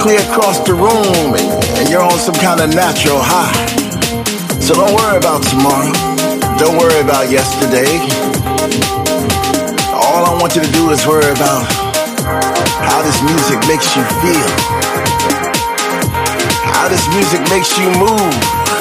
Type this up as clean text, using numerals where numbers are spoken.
clear across the room and you're on some kind of natural high. So don't worry about tomorrow. Don't worry about yesterday. All I want you to do is worry about how this music makes you feel. How this music makes you move.